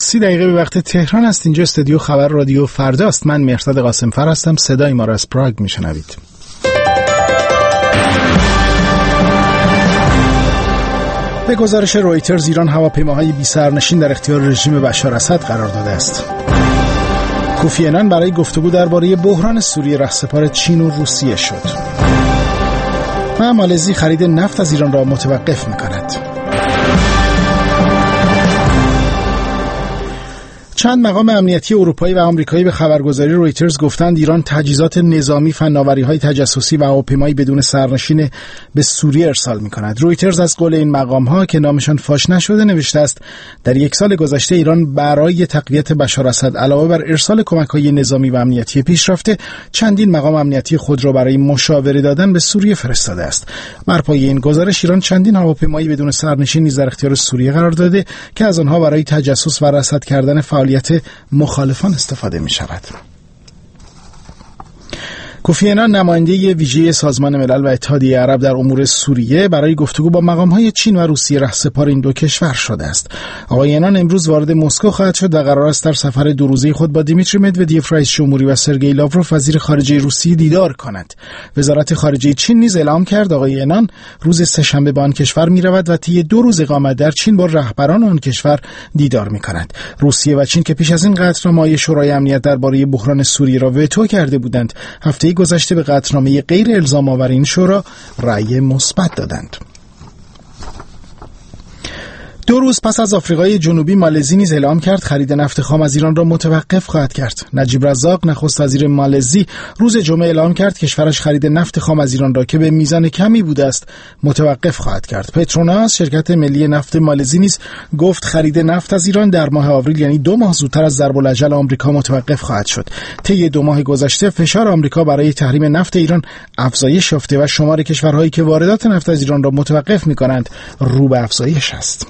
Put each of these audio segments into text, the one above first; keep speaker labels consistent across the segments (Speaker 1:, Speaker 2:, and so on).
Speaker 1: 30 به وقت تهران است. اینجا استودیو خبر رادیو فردا است. من مهرداد قاسمفر هستم. صدای ما را از پراگ میشنوید. به گزارش رویترز ایران هواپیماهای بی سرنشین در اختیار رژیم بشار اسد قرار داده است. کوفی عنان برای گفتگو درباره بحران سوریه رهسپار چین و روسیه شد. و مالزی خرید نفت از ایران را متوقف می‌کند. چند مقام امنیتی اروپایی و آمریکایی به خبرگزاری رویترز گفتند ایران تجهیزات نظامی، فناوری‌های تجسسی و هواپیمای بدون سرنشین به سوریه ارسال می‌کند. رویترز از قول این مقام‌ها که نامشان فاش نشده نوشته است در یک سال گذشته ایران برای تقویت بشار اسد علاوه بر ارسال کمک‌های نظامی و امنیتی پیشرفته چندین مقام امنیتی خود را برای مشاوره دادن به سوریه فرستاده است. بر پایه این گزارش ایران چندین هواپیمای بدون سرنشین نیز در اختیار سوریه قرار داده که از آنها برای تجسس و رصد کردن فعالیت مخالفان استفاده می شود. کوفی عنان نماینده ویژه سازمان ملل و اتحادیه عرب در امور سوریه برای گفتگو با مقام‌های چین و روسیه رهسپار این دو کشور شده است. آقای عنان امروز وارد مسکو خواهد شد و قرار است در سفر 2 روزه خود با دیمیتری مدودیف رئیس جمهوری و سرگئی لاوروف وزیر خارجه روسیه دیدار کند. وزارت خارجه چین نیز اعلام کرد آقای عنان روز سه‌شنبه به آن کشور می‌رود و طی 2 روز اقامت در چین با رهبران آن کشور دیدار می‌کند. روسیه و چین که پیش از این قطعنامه‌های شورای امنیت درباره بحران سوریه را وتو کرده بودند، هفته گذشته به قطعنامه غیر الزام آور این شورا رأی مثبت دادند. 2 روز پس از آفریقای جنوبی، مالزی نیز اعلام کرد خرید نفت خام از ایران را متوقف خواهد کرد. نجیب رزاق نخست وزیر مالزی روز جمعه اعلام کرد کشورش خرید نفت خام از ایران را که به میزان کمی بوده است متوقف خواهد کرد. پتروناس شرکت ملی نفت مالزی نیز گفت خرید نفت از ایران در ماه آوریل یعنی 2 ماه زودتر از ضرب الاجل آمریکا متوقف خواهد شد. طی 2 ماه گذشته فشار آمریکا برای تحریم نفت ایران افزایش یافته و شمار کشورهایی که واردات نفت از ایران را متوقف می‌کنند رو به افزایش است.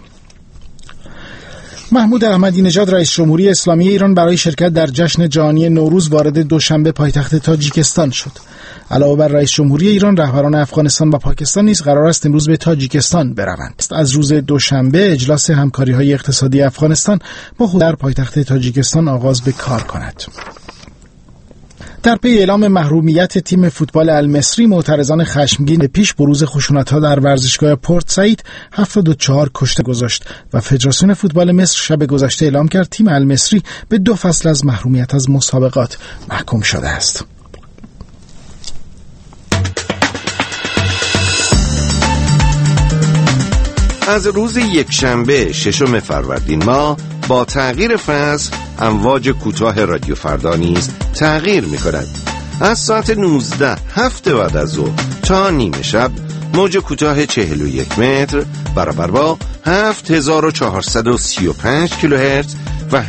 Speaker 1: محمود احمدی نژاد رئیس جمهوری اسلامی ایران برای شرکت در جشن جهانی نوروز وارد دوشنبه پایتخت تاجیکستان شد. علاوه بر رئیس جمهوری ایران، رهبران افغانستان و پاکستان نیز قرار است امروز به تاجیکستان بروند. از روز دوشنبه اجلاس همکاری‌های اقتصادی افغانستان با خود در پایتخت تاجیکستان آغاز به کار کند. در پی اعلام محرومیت تیم فوتبال المصری، معترضان خشمگین پیش بروز خشونت‌ها در ورزشگاه پورت سعید 74 کشته گذاشت و فدراسیون فوتبال مصر شب گذشته اعلام کرد تیم المصری به 2 فصل از محرومیت از مسابقات محکوم شده است.
Speaker 2: از روز یکشنبه 6 فروردین ماه با تغییر فصل امواج کوتاه رادیو فردا نیز تغییر می‌کند. از ساعت 19 هفت بعد از ظهر تا نیمه شب موج کوتاه 41 متر برابر با 7435 کیلوهرتز و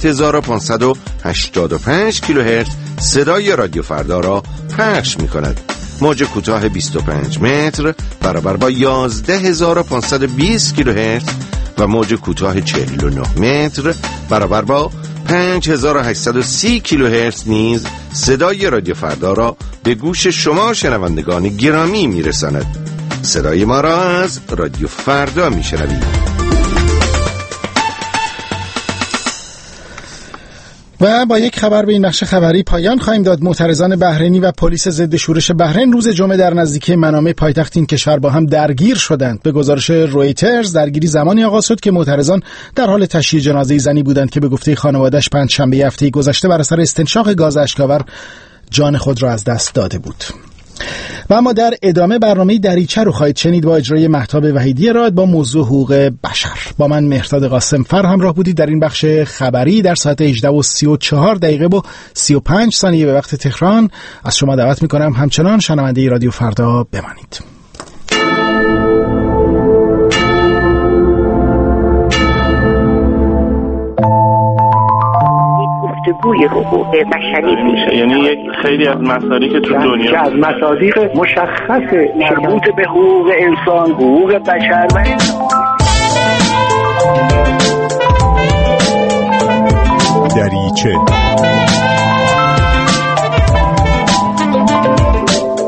Speaker 2: 7585 کیلوهرتز صدای رادیو فردا را پخش می‌کند. موج کوتاه 25 متر برابر با 11520 کیلوهرتز و موج کوتاه 49 متر برابر با 5830 کیلوهرتز نیز صدای رادیو فردا را به گوش شما شنوندگان گرامی میرساند. صدای ما را از رادیو فردا میشنوید.
Speaker 1: و با یک خبر به این بخش خبری پایان خواهیم داد. معترضان بحرینی و پلیس ضد شورش بحرین روز جمعه در نزدیکی منامه پایتخت این کشور با هم درگیر شدند. به گزارش رویترز درگیری زمانی آغاز شد که معترضان در حال تشییع جنازه زنی بودند که به گفته خانواده‌اش پنجشنبه هفته گذشته بر اثر استنشاق گاز اشک‌آور جان خود را از دست داده بود. و اما در ادامه برنامه دریچه رو خواهید شنید با اجرای مهتاب وحیدی راد با موضوع حقوق بشر. با من مهرداد قاسمفر همراه بودید در این بخش خبری در ساعت 18:34 و 35 ثانیه به وقت تهران. از شما دعوت میکنم همچنان شنونده رادیو فردا بمانید.
Speaker 3: گفتگوی حقوق بشری میشه،
Speaker 4: یعنی یک خیلی از مصادیق تو دنیا
Speaker 3: از مصادیق مشخص مربوط به حقوق انسان، حقوق بشر و
Speaker 5: دریچه.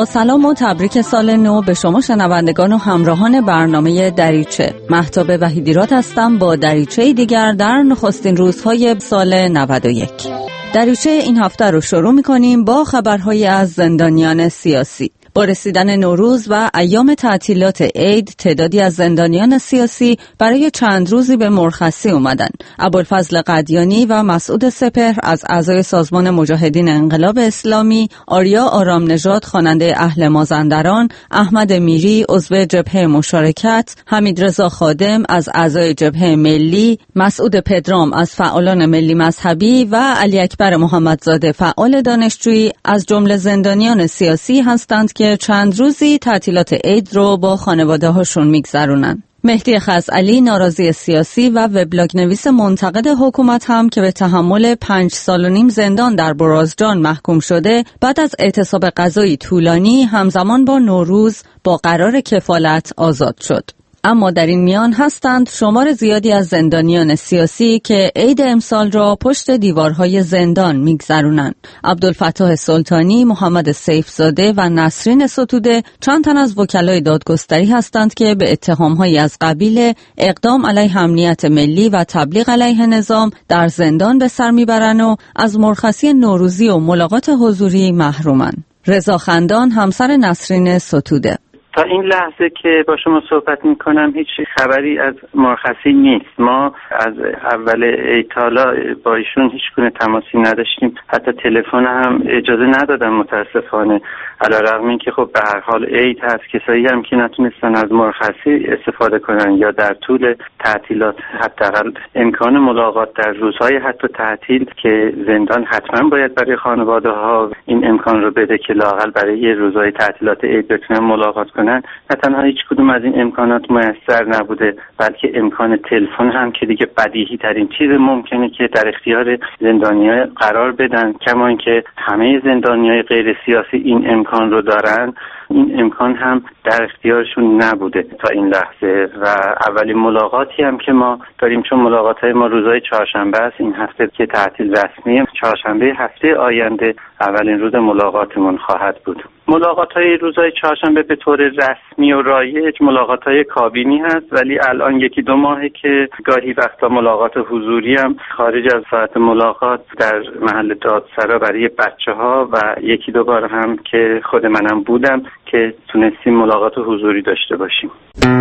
Speaker 5: با سلام و تبریک سال نو به شما شنوندگان و همراهان برنامه دریچه. مهتاب وحیدیراد هستم با دریچه دیگر در نخستین روزهای سال 91. دریچه این هفته رو شروع می‌کنیم با خبرهایی از زندانیان سیاسی. با رسیدن نوروز و ایام تعطیلات عید، تعدادی از زندانیان سیاسی برای چند روزی به مرخصی اومدن. ابوالفضل قدیانی و مسعود سپهر از اعضای سازمان مجاهدین انقلاب اسلامی، آریا آرامنژاد خواننده اهل مازندران، احمد میری عضو جبهه مشارکت، حمیدرضا خادم از اعضای جبهه ملی، مسعود پدرام از فعالان ملی مذهبی و علی اکبر محمدزاده فعال دانشجویی از جمله زندانیان سیاسی هستند که چند روزی تعطیلات عید رو با خانواده هاشون میگذرونن. مهدی خزعلی ناراضی سیاسی و وبلاگ نویس منتقد حکومت هم که به تحمل 5 سال و نیم زندان در برازجان محکوم شده، بعد از اعتصاب قضایی طولانی همزمان با نوروز با قرار کفالت آزاد شد. اما در این میان هستند شمار زیادی از زندانیان سیاسی که عید امسال را پشت دیوارهای زندان میگذرونن. عبدالفتاح سلطانی، محمد سیفزاده و نسرین ستوده چند تن از وکلای دادگستری هستند که به اتهامهایی از قبیل اقدام علیه امنیت ملی و تبلیغ علیه نظام در زندان به سر میبرن و از مرخصی نوروزی و ملاقات حضوری محرومن. رضا خندان همسر نسرین ستوده:
Speaker 6: تا این لحظه که با شما صحبت میکنم هیچ خبری از مرخصی نیست. ما از اول عید حالا با ایشون هیچ گونه تماسی نداشتیم، حتی تلفن هم اجازه ندادن متاسفانه، علیرغم اینکه خب به هر حال عید هست، کسایی هم که نتونستن از مرخصی استفاده کنن یا در طول تعطیلات حداقل امکان ملاقات در روزهای حتی تعطیل که زندان حتما باید برای خانواده ها این امکان رو بده که لااقل برای روزهای تعطیلات عید بتونن ملاقات کنن، نه تنها هیچ کدوم از این امکانات میسر نبوده، بلکه امکان تلفن هم که دیگه بدیهی ترین چیز ممکنه که در اختیار زندانی‌ها قرار بدن، کما اینکه همه زندانیای غیر سیاسی این امکان رو دارن، این امکان هم در اختیارشون نبوده تا این لحظه. و اولین ملاقاتی هم که ما داریم، چون ملاقات‌های ما روزهای چهارشنبه است، این هفته که تعطیل رسمیه، چهارشنبه هفته آینده اولین روز ملاقاتمون خواهد بود. ملاقات‌های روزهای چهارشنبه به طور رسمی و رایج ملاقات‌های کابینی هست، ولی الان 1-2 ماهه که گاهی وقتا ملاقات حضوری هم خارج از ساعت ملاقات در محل دادسرا برای بچه‌ها و 1-2 بار هم که خود منم بودم که تونستیم ملاقات حضوری داشته باشیم.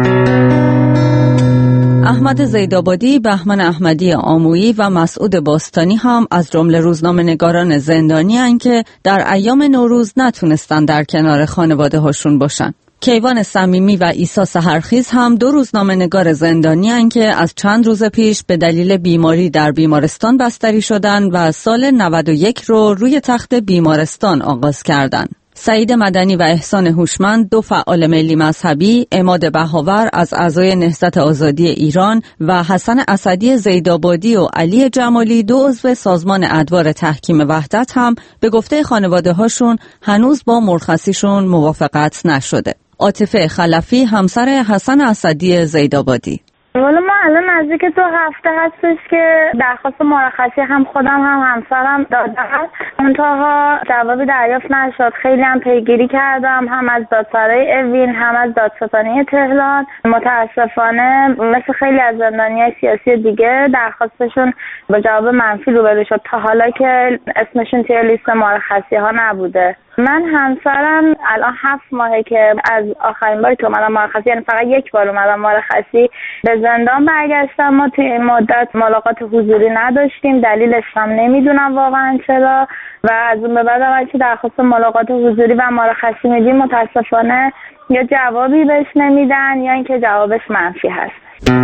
Speaker 5: احمد زیدآبادی، بهمن احمدی آمویی و مسعود باستانی هم از جمله روزنامه‌نگاران زندانی هستند که در ایام نوروز نتونستن در کنار خانواده هاشون باشن. کیوان صمیمی و عیسی سحرخیز هم 2 روزنامه‌نگار زندانی هستند که از چند روز پیش به دلیل بیماری در بیمارستان بستری شدن و سال 91 رو روی تخت بیمارستان آغاز کردند. سعید مدنی و احسان هوشمند 2 فعال ملی مذهبی، عماد بهاور از اعضای نهضت آزادی ایران و حسن اسدی زیدآبادی و علی جمالی 2 عضو سازمان ادوار تحکیم وحدت هم به گفته خانواده هاشون هنوز با مرخصیشون موافقت نشده. عاطفه خلفی همسر حسن اسدی زیدآبادی:
Speaker 7: والا ما الان نزدیک 2 هفته هستش که درخواست مرخصی هم خودم هم همسرم دادم، منتها جوابی دریافت نشد. خیلی هم پیگیری کردم، هم از دادسرای اوین هم از دادستانی تهران. متاسفانه مثل خیلی از زندانیای سیاسی دیگه درخواستشون با جواب منفی روبرو شد، تا حالا که اسمشون توی لیست مرخصی ها نبوده. من همسرم الان 7 ماهه که از آخرین باری که اومدم مرخصی، یعنی فقط 1 بار اومدم مرخصی، به زندان برگشتم. ما توی این مدت ملاقات حضوری نداشتیم، دلیلش هم نمیدونم واقعا چرا، و از اون به بعد هم که درخواست ملاقات حضوری و مرخصی میدیم متاسفانه یا جوابی بهش نمیدن یا اینکه جوابش منفی هست.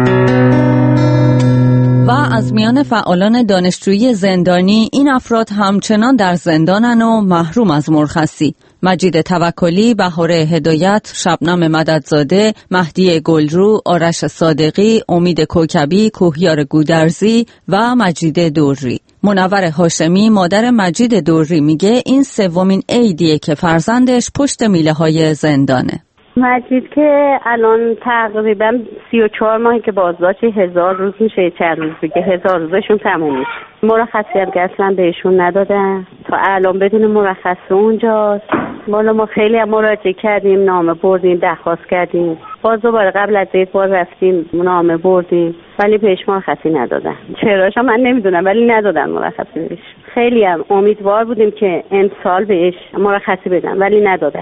Speaker 5: و از میان فعالان دانشجویی زندانی این افراد همچنان در زندانن و محروم از مرخصی. مجید توکلی، بهاره هدایت، شبنم مددزاده، مهدی گلرو، آرش صادقی، امید کوکبی، کوهیار گودرزی و مجید دوری. منور هاشمی، مادر مجید دوری، میگه این 3مین عیدیه که فرزندش پشت میله های زندانه.
Speaker 8: مجید که الان تقریبا 34 ماهی که بازداشت 1000 روز میشه، چند روز دیگه 1000 روزشون تموم میشه. مرخصی هم که اصلا بهشون ندادن، تا الان بدون مرخصی اونجاست. بالا ما خیلی مراجعه کردیم، نامه بردیم، درخواست کردیم، باز دوباره قبل از یک بار رفتیم نامه بردیم ولی بهش مرخصی ندادن. چراش من نمیدونم ولی ندادن مرخصی بهش. خیلی هم امیدوار بودیم که امسال بهش مرخصی بدن ولی ندادن.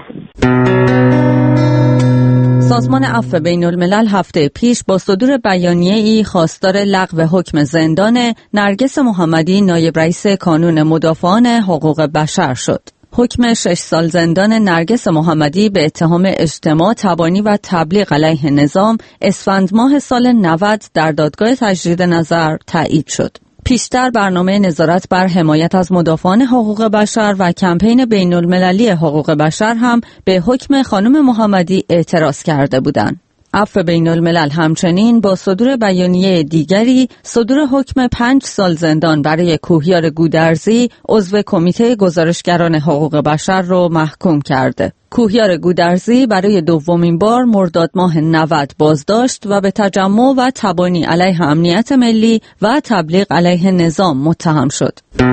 Speaker 5: سازمان عفو بین‌الملل هفته پیش با صدور بیانیه‌ای خواستار لغو حکم زندان نرگس محمدی نایب رئیس کانون مدافعان حقوق بشر شد. حکم 6 سال زندان نرگس محمدی به اتهام اجتماع تبانی و تبلیغ علیه نظام اسفند ماه سال 90 در دادگاه تجدید نظر تایید شد. پیشتر برنامه نظارت بر حمایت از مدافعان حقوق بشر و کمپین بین‌المللی حقوق بشر هم به حکم خانم محمدی اعتراض کرده بودند. عفو بین‌الملل همچنین با صدور بیانیه دیگری صدور حکم 5 سال زندان برای کوهیار گودرزی عضو کمیته گزارشگران حقوق بشر رو محکوم کرده. کوهیار گودرزی برای دومین بار مرداد ماه 90 بازداشت و به تجمع و تبانی علیه امنیت ملی و تبلیغ علیه نظام متهم شد.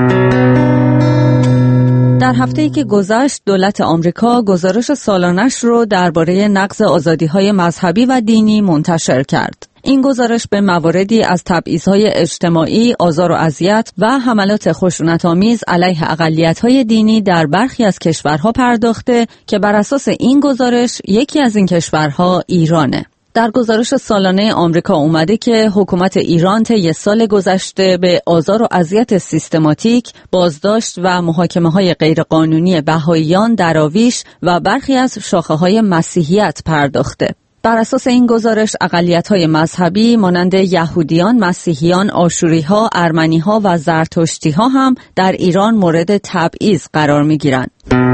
Speaker 5: در هفته‌ای که گذشت دولت آمریکا گزارش سالانش رو درباره نقض آزادی‌های مذهبی و دینی منتشر کرد. این گزارش به مواردی از تبعیض‌های اجتماعی، آزار و اذیت و حملات خشونت‌آمیز علیه اقلیت‌های دینی در برخی از کشورها پرداخته که بر اساس این گزارش یکی از این کشورها ایرانه. در گزارش سالانه آمریکا اومده که حکومت ایران طی سال گذشته به آزار و اذیت سیستماتیک، بازداشت و محاکمه‌های غیرقانونی بهائیان، دراویش و برخی از شاخه‌های مسیحیت پرداخته. بر اساس این گزارش اقلیت‌های مذهبی مانند یهودیان، مسیحیان، آشوری‌ها، ارمنی‌ها و زرتشتی‌ها هم در ایران مورد تبعیض قرار می‌گیرند.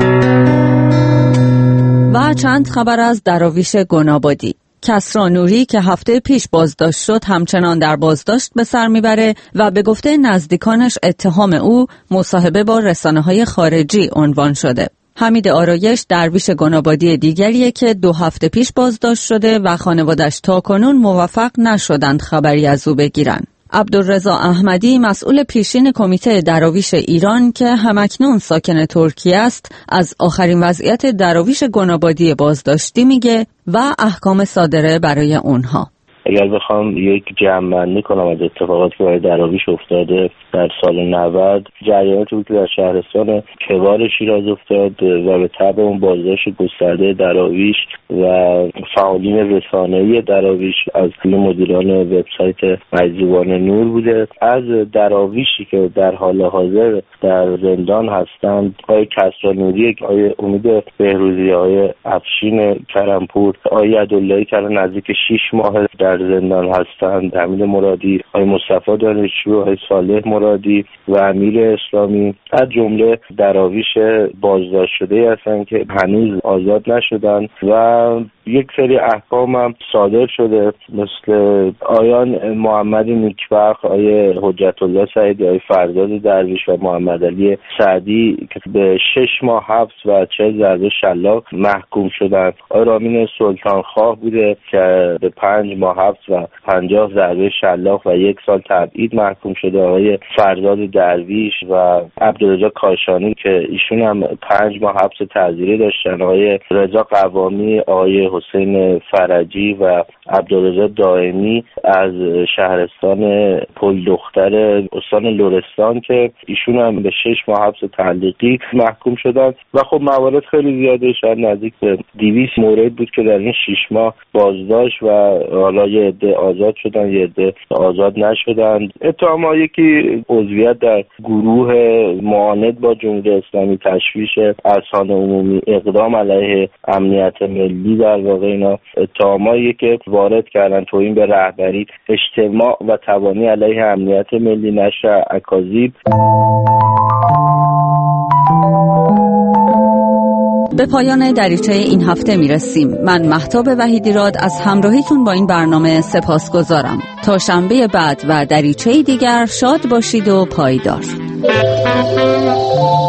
Speaker 5: و چند خبر از دراویش گنابادی. کسری نوری که هفته پیش بازداشت شد همچنان در بازداشت به سر میبره و به گفته نزدیکانش اتهام او مصاحبه با رسانه‌های خارجی عنوان شده. حمید آرایش درویش گنابادی دیگریه که 2 هفته پیش بازداشت شده و خانوادش تاکنون موفق نشدند خبری از او بگیرن. عبدالرضا احمدی مسئول پیشین کمیته دراویش ایران که همکنون ساکن ترکیه است از آخرین وضعیت دراویش گنابادی بازداشتی میگه و احکام صادره برای اونها.
Speaker 9: اگر بخوام یک جمع‌بندی کنم از اتفاقاتی که برای دراویش افتاده در سال 90، جریاناتی بود که در شهرستان کبار شیراز افتاد و به تبع اون بازداشت گسترده دراویش و فعالین رسانه‌ای دراویش از مدیران وبسایت مجذوبان نور بوده. از دراویشی که در حال حاضر در زندان هستند، آقای کسری نوری، آقای امید بهروزی، آقای افشین کرمپور، آقای عداللهی که نزدیک 6 ماه در زندان هستند، حمید مرادی، آقای مصطفی دانشجو، آقای صالح مرادی و امیر اسلامی از جمله دراویش بازداشت شده هستند که هنوز آزاد نشدند و یک سری احکام هم صادر شده، مثل آیان محمد نیکبخت، آیه حجت الله سعیدی، آیه فرزاد درویش و محمد علی سعدی که به 6 ماه حبس و 40 ضربه شلاق محکوم شدند. آیه رامین سلطانخواه بوده که به 5 ماه حبس و 50 ضربه شلاق و 1 سال تبعید محکوم شده. آیه فرزاد درویش و عبدالرضا کاشانی که ایشون هم 5 ماه حبس تعزیری داشتن. آیه رضا قوامی، آیه حسین فرجی و عبدالرضا دائمی از شهرستان پل دختر استان لرستان که ایشون هم به 6 ماه حبس تعلیقی محکوم شدن و خب موارد خیلی زیاده، شاید نزدیک به 200 مورد بود که در این 6 ماه بازداشت و حالا یه عده آزاد شدن، یه عده آزاد نشدن. اتهام یکی عضویت در گروه معاند با جمهوری اسلامی، تشویش اذهان عمومی، اقدام علیه امنیت ملی، در واقع اینا اتهامایی که وارد کردن، توهین به رهبری، اجتماع و تبانی علیه امنیت ملی، نشر اکاذیب.
Speaker 5: به پایان دریچه این هفته میرسیم. من مهتاب وحیدیراد از همراهیتون با این برنامه سپاسگزارم. تا شنبه بعد و دریچه دیگر شاد باشید و پایدار.